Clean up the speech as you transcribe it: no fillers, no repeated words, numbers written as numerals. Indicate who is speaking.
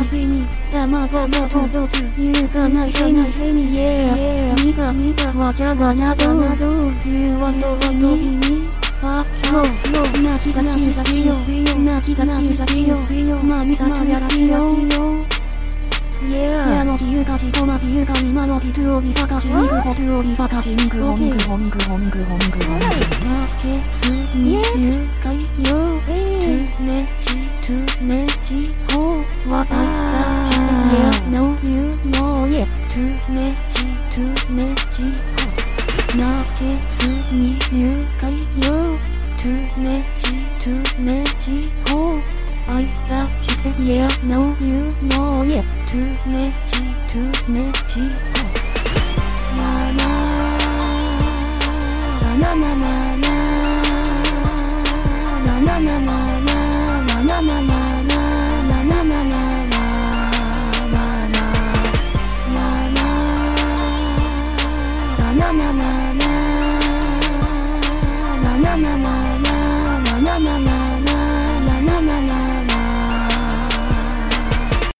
Speaker 1: に卵ごと言うかないへに Yeah ニカわちゃがなど言うわとにファッロー泣きがキスよ泣きがキスよまみさとやきよやのきゆかちとまきゆかにまのきとおびかかしにくほとおびかかしにくほみくほみくほみくほみくほみく負けずにゆかいよトゥネチほわたち Yeah no you know yeah トゥネチほ負けずにゆかいよトゥネチほI touch it, yeah, no, you know, yeah. Too much,